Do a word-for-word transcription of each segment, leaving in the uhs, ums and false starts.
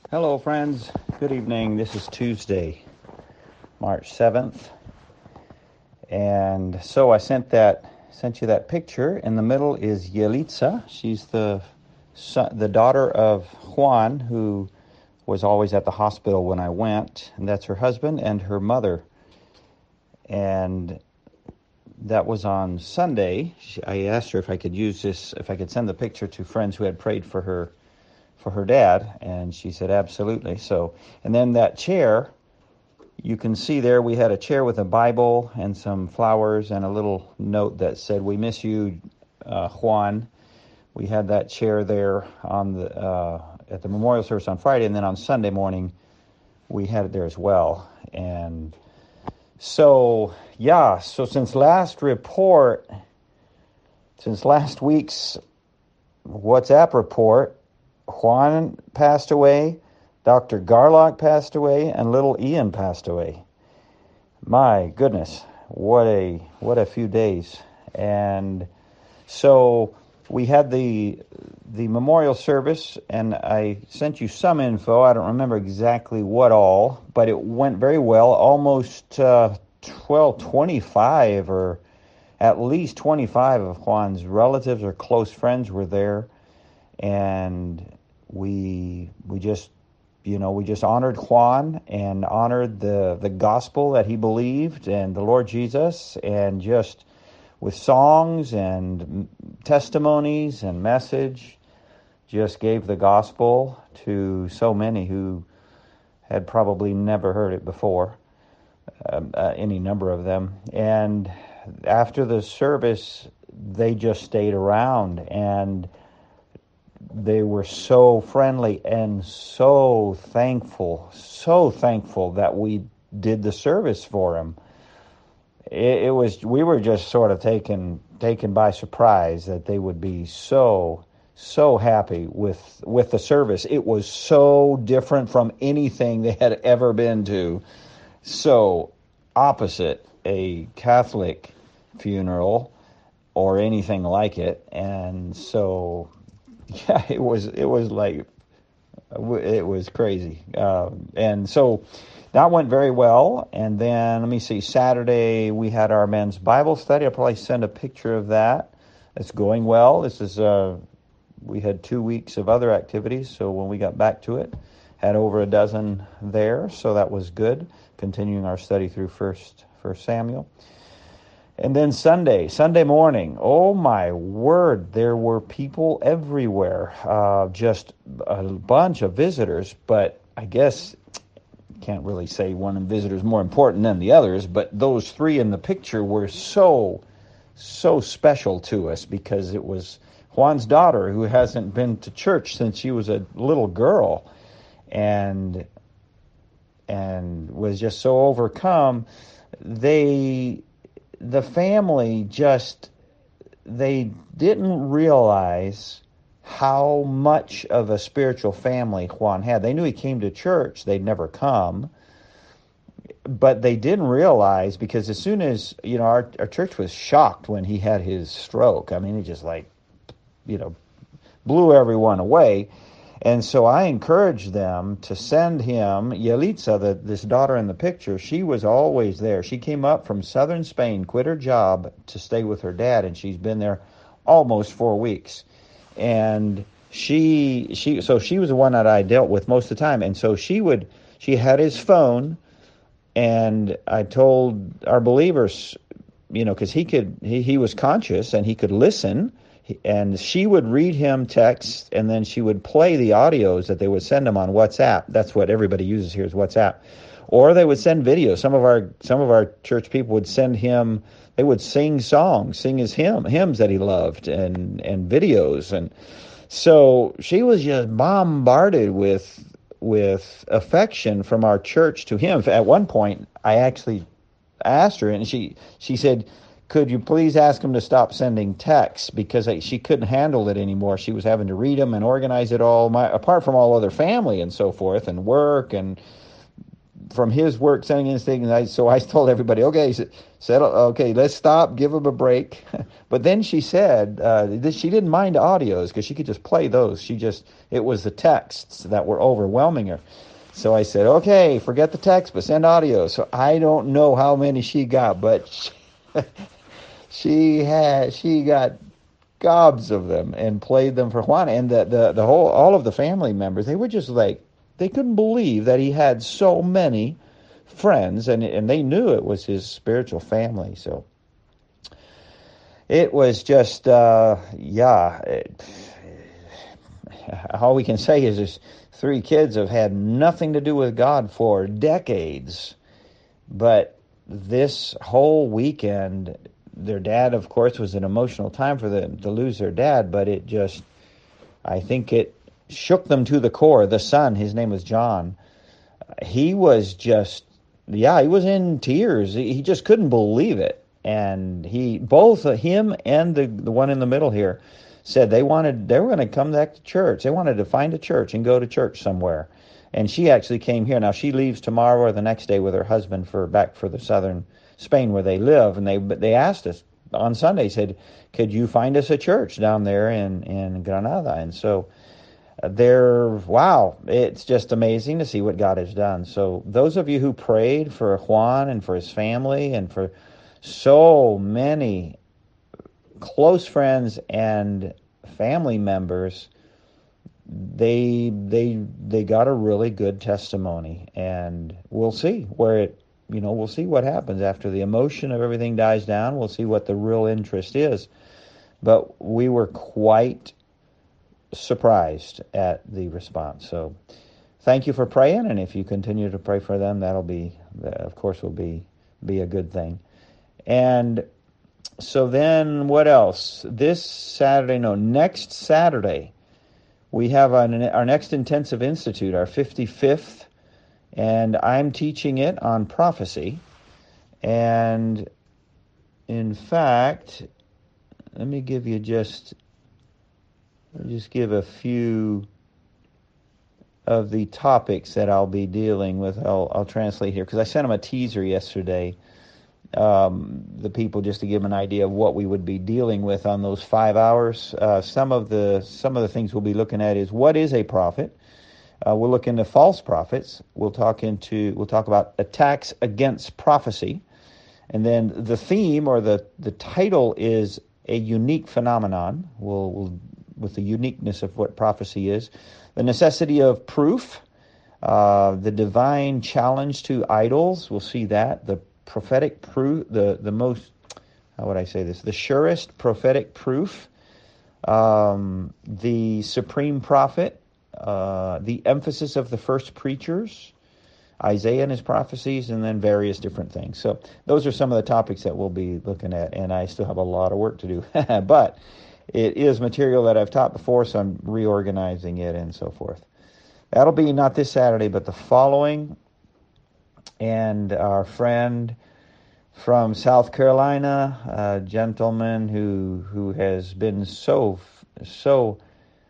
Hello, friends. Good evening. This is Tuesday, March seventh. And so I sent that sent you that picture. In the middle is Yelitza. She's the son, the daughter of Juan, who was always at the hospital when I went, and that's her husband and her mother. And that was on Sunday. She, I asked her if I could use this, if I could send the picture to friends who had prayed for her for her dad, and she said absolutely. So, and then that chair, you can see there we had a chair with a Bible and some flowers and a little note that said, "We miss you, uh, Juan." We had that chair there on the uh, at the memorial service on Friday, and then on Sunday morning we had it there as well. And so, yeah, so since last report, since last week's WhatsApp report, Juan passed away, Doctor Garlock passed away, and little Ian passed away. My goodness, what a what a few days. And so we had the the memorial service, and I sent you some info. I don't remember exactly what all, but it went very well. Almost uh, twelve twenty-five, or at least twenty-five of Juan's relatives or close friends were there. And we we just you know we just honored Juan and honored the the gospel that he believed and the Lord Jesus, and just with songs and testimonies and message, just gave the gospel to so many who had probably never heard it before, uh, uh, any number of them. And after the service, they just stayed around, and they were so friendly and so thankful, so thankful that we did the service for him. It, it was, we were just sort of taken taken by surprise that they would be so, so happy with with the service. It was so different from anything they had ever been to. So opposite a Catholic funeral or anything like it. And so, yeah, it was it was like it was crazy, um, and so that went very well. And then let me see, Saturday we had our men's Bible study. I'll probably send a picture of that. It's going well. This is uh, we had two weeks of other activities, so when we got back to it, had over a dozen there, so that was good. Continuing our study through First First Samuel. And then Sunday, Sunday morning, oh my word, there were people everywhere, uh, just a bunch of visitors. But I guess, can't really say one visitor is more important than the others, but those three in the picture were so, so special to us, because it was Juan's daughter, who hasn't been to church since she was a little girl, and and was just so overcome. They... The family just, they didn't realize how much of a spiritual family Juan had. They knew he came to church. They'd never come. But they didn't realize, because as soon as, you know, our, our church was shocked when he had his stroke. I mean, it just like, you know, blew everyone away. And so I encouraged them to send him, Yelitza, the, this daughter in the picture, she was always there. She came up from southern Spain, quit her job to stay with her dad, and she's been there almost four weeks. And she, she, so she was the one that I dealt with most of the time. And so she would, she had his phone, and I told our believers, you know, because he could, he, he was conscious and he could listen. And she would read him texts, and then she would play the audios that they would send him on WhatsApp. That's what everybody uses here is WhatsApp. Or they would send videos. Some of our some of our church people would send him, they would sing songs, sing his hymn, hymns that he loved, and, and videos. And so she was just bombarded with with affection from our church to him. At one point, I actually asked her, and she she said, could you please ask him to stop sending texts, because she couldn't handle it anymore. She was having to read them and organize it all, my, apart from all other family and so forth and work and from his work sending in things. I, so I told everybody, okay, settle, okay, let's stop, give him a break. But then she said uh, that she didn't mind audios because she could just play those. She just, it was the texts that were overwhelming her. So I said, okay, forget the text, but send audio. So I don't know how many she got, but she, she had, she got gobs of them and played them for Juan. And the, the, the whole, all of the family members, they were just like, they couldn't believe that he had so many friends, and and they knew it was his spiritual family. So it was just, uh, yeah, it, all we can say is his three kids have had nothing to do with God for decades. But this whole weekend, their dad, of course, was an emotional time for them to lose their dad, but it just, I think it shook them to the core. The son, his name was John, he was just, yeah, he was in tears. He just couldn't believe it. And he, both him and the, the one in the middle here, said they wanted, they were going to come back to church. They wanted to find a church and go to church somewhere. And she actually came here. Now she leaves tomorrow or the next day with her husband for back for the southern Spain where they live. And they they asked us on Sunday, said, could you find us a church down there in, in Granada? And so they're, wow, it's just amazing to see what God has done. So those of you who prayed for Juan and for his family and for so many close friends and family members, they they they got a really good testimony, and we'll see where it, you know, we'll see what happens after the emotion of everything dies down. We'll see what the real interest is. But we were quite surprised at the response. So thank you for praying, and if you continue to pray for them, that'll be, of course, will be be a good thing. And so then what else? This Saturday, no, next Saturday, we have an, our next Intensive Institute, our fifty-fifth, and I'm teaching it on prophecy. And in fact, let me give you just, let me just give a few of the topics that I'll be dealing with. I'll, I'll translate here, because I sent them a teaser yesterday, um, the people, just to give them an idea of what we would be dealing with on those five hours. Uh, some of the some of the things we'll be looking at is, what is a prophet? Uh, we'll look into false prophets. We'll talk into we'll talk about attacks against prophecy, and then the theme or the the title is a unique phenomenon. We'll, we'll with the uniqueness of what prophecy is, the necessity of proof, uh, the divine challenge to idols. We'll see that the prophetic proof, the the most, how would I say this, the surest prophetic proof, um, the supreme prophet, uh, the emphasis of the first preachers, Isaiah and his prophecies, and then various different things. So those are some of the topics that we'll be looking at, and I still have a lot of work to do, but it is material that I've taught before, so I'm reorganizing it and so forth. That'll be not this Saturday, but the following. And our friend from South Carolina, a gentleman who who has been so so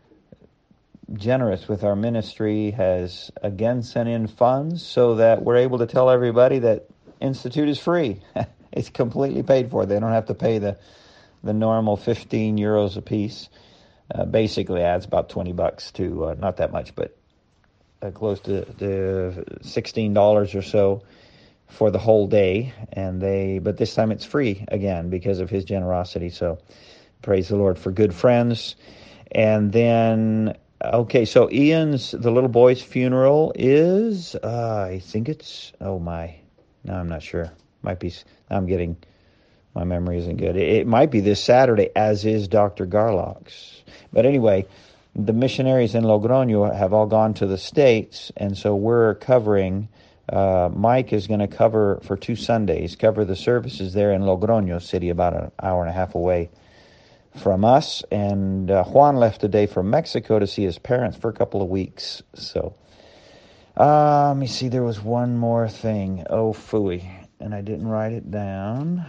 generous with our ministry, has again sent in funds so that we're able to tell everybody that Institute is free. It's completely paid for. They don't have to pay the the normal fifteen euros a piece. Uh, basically adds about twenty bucks to, uh, not that much, but uh, close to, to sixteen dollars or so for the whole day. And they, but this time it's free again because of his generosity. So praise the Lord for good friends. And then, okay, so Ian's, the little boy's funeral is, uh, I think it's, oh my, no, I'm not sure. Might be, I'm getting, my memory isn't good. It, it might be this Saturday, as is Doctor Garlock's. But anyway, the missionaries in Logroño have all gone to the States, and so we're covering, uh, Mike is going to cover for two Sundays, cover the services there in Logroño City, about an hour and a half away from us. And uh, Juan left today for Mexico to see his parents for a couple of weeks. So, uh, let me see, there was one more thing. Oh, phooey. And I didn't write it down.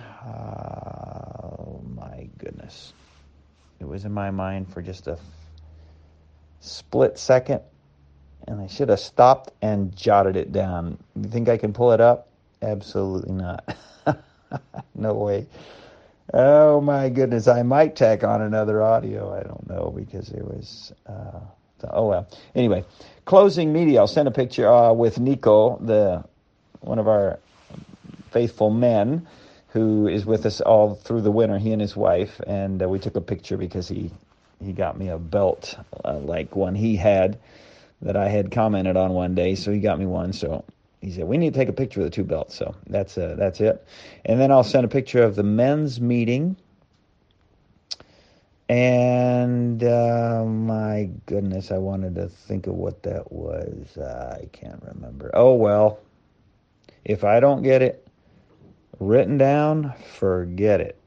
Oh, my goodness. It was in my mind for just a split second. and I should have stopped and jotted it down. You think I can pull it up? Absolutely not. No way. Oh my goodness, I might tack on another audio. I don't know, because it was, uh, oh well. Anyway, closing media. I'll send a picture uh, with Nico, the one of our faithful men, who is with us all through the winter, he and his wife, and uh, we took a picture because he, he got me a belt uh, like one he had that I had commented on one day, so he got me one, so he said, we need to take a picture of the two belts, so that's uh, that's it. And then I'll send a picture of the men's meeting, and uh, my goodness, I wanted to think of what that was. Uh, I can't remember. Oh, well, if I don't get it written down, forget it.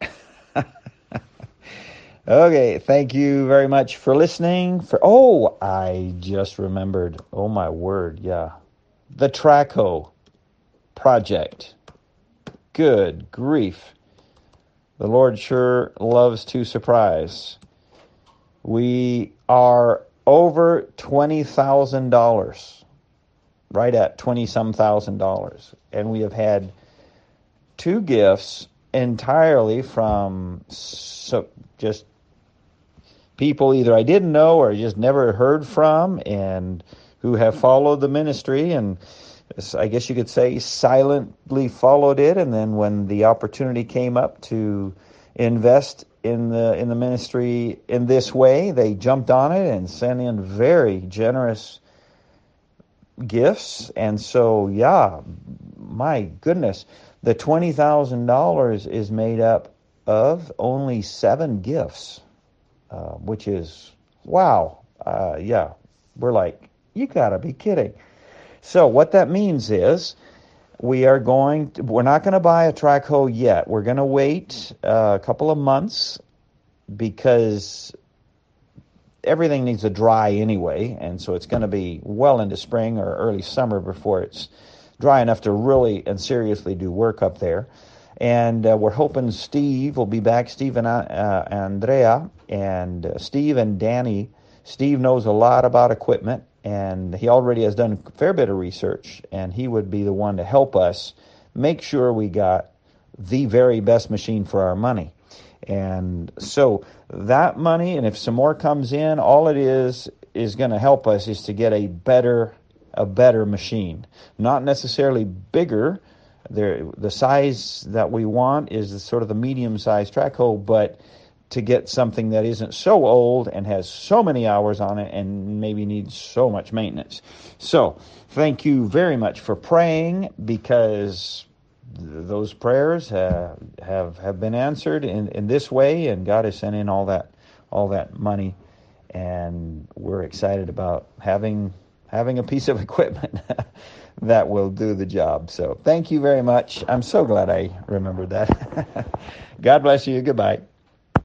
Okay, thank you very much for listening. For Oh, I just remembered. Oh, my word, yeah. The Traco project. Good grief. The Lord sure loves to surprise. We are over twenty thousand dollars. Right at twenty-some thousand dollars. And we have had two gifts entirely from so just people either I didn't know or just never heard from, and who have followed the ministry, and I guess you could say silently followed it. And then when the opportunity came up to invest in the in the ministry in this way, they jumped on it and sent in very generous gifts. And so, yeah, my goodness, the twenty thousand dollars is made up of only seven gifts. Uh, which is, wow, uh, yeah, we're like, you gotta be kidding. So what that means is we are going to, we're not going to buy a Traco yet. We're going to wait uh, a couple of months, because everything needs to dry anyway, and so it's going to be well into spring or early summer before it's dry enough to really and seriously do work up there. And uh, we're hoping Steve will be back, Steve and uh, Andrea, and uh, Steve and Danny. Steve knows a lot about equipment, and he already has done a fair bit of research, and he would be the one to help us make sure we got the very best machine for our money. And so that money, and if some more comes in, all it is is going to help us is to get a better a better machine. Not necessarily bigger. There, the size that we want is sort of the medium-sized Traco, but to get something that isn't so old and has so many hours on it and maybe needs so much maintenance. So thank you very much for praying, because th- those prayers have, have have been answered in, in this way, and God has sent in all that all that money, and we're excited about having having a piece of equipment that will do the job. So thank you very much. I'm so glad I remembered that. God bless you. Goodbye.